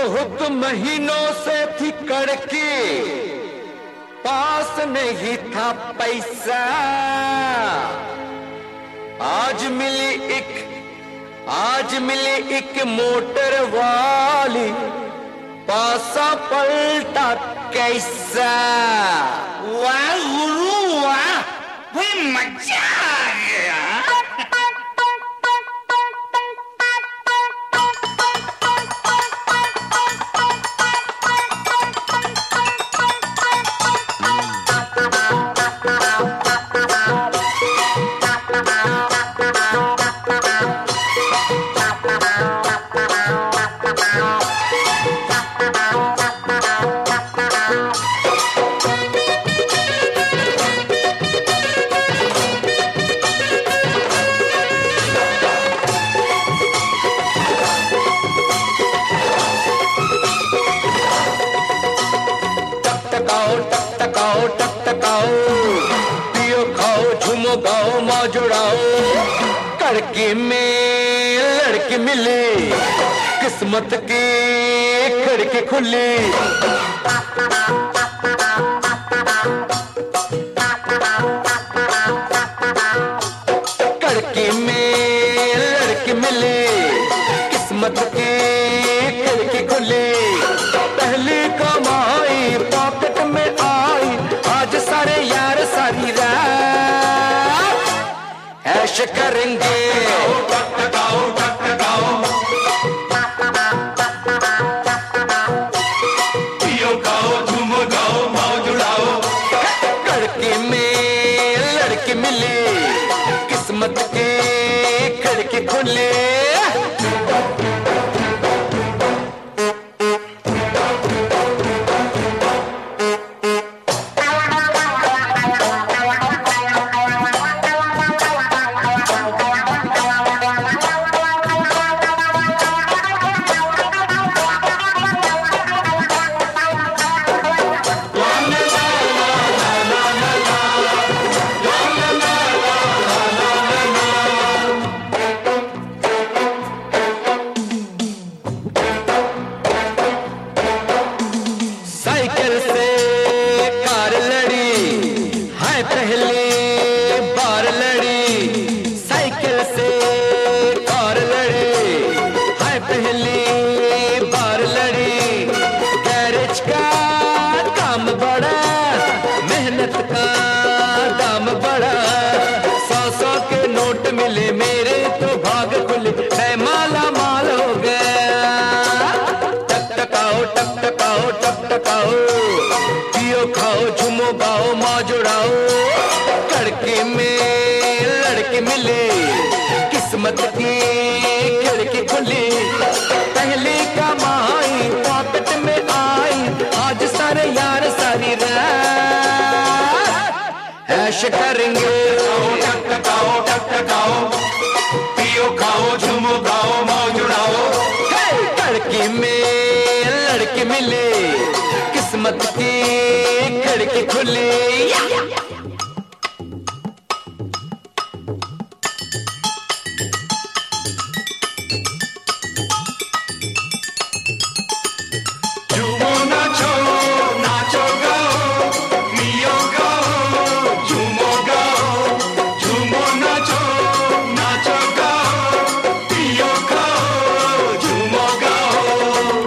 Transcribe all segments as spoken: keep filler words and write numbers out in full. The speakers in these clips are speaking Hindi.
बहुत महीनों से थी कड़की, पास नहीं था पैसा। आज मिली एक आज मिली एक मोटर वाली, पासा पलटा कैसा। वाह गुरु वाह, भाई मजा आ गया। टकटकाओ टकटकाओ, पियो खाओ झूमो गाओ मौज उड़ाओ। कड़के में लड़की मिली, किस्मत की खिड़की खुली। कड़के में लड़की मिली, किस्मत की खिड़की खुली। पहली कमाई पॉकेट में आई, आज सारे यार सारी रात ऐश करेंगे। टकटकाओ टकटकाओ, पियो खाओ झूमो गाओ मौज उड़ाओ। कड़के में लड़की मिली, किस्मत की खिड़की खुली। साइकिल से कार लड़ी है पहली बार लड़ी। साइकिल से कार लड़ी है पहली बार लड़ी। गैरेज का काम बड़ा, मेहनत का दाम बड़ा। सौ सौ के नोट मिले मेरे तो भाग खुले, मैं माला माल हो गया। टकटकाओ टकटकाओ टकटकाओ, पियो खाओ झूमो गाओ मौज उड़ाओ। कड़के में लड़की मिली, किस्मत की खिड़की खुली। पहली कमाई पॉकेट में आई, आज सारे यार सारी रात ऐश करेंगे। टकटकाओ टकटकाओ, पियो खाओ झूमो गाओ मौज उड़ाओ। कड़की में लड़की मिली, किस्मत की खिड़की खुली। झूमो नाचो नाचो गाओ, पियो गाओ झूमो गाओ। झूमो नाचो नाचो गाओ, पियो खाओ झूमो गाओ।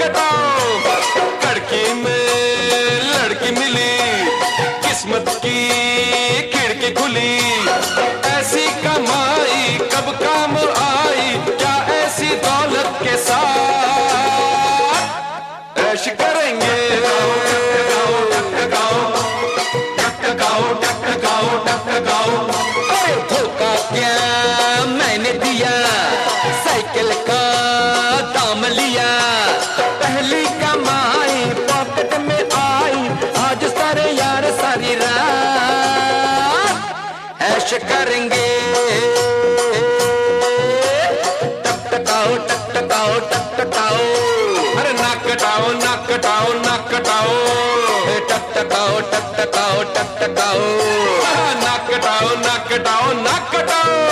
टकटाओ। कड़की में लड़की मिली, किस्मत की खिड़की खुली। ऐसी कमाई कब काम आई, क्या ऐसी दौलत के साथ ऐश करेंगे। अरे धोखा क्या मैंने दिया, साइकिल का दाम लिया। पहली कमाई पॉकेट में आई, आज सारे यार सारी रात ऐश करेंगे। टक टकाओ टक टकाओ टक टकाओ, अरे नाक कटाओ नाक कटाओ नाक कटाओ। टक टकाओ टक टकाओ टक टकाओ। नाक कटाओ नाक कटाओ नाक कटाओ।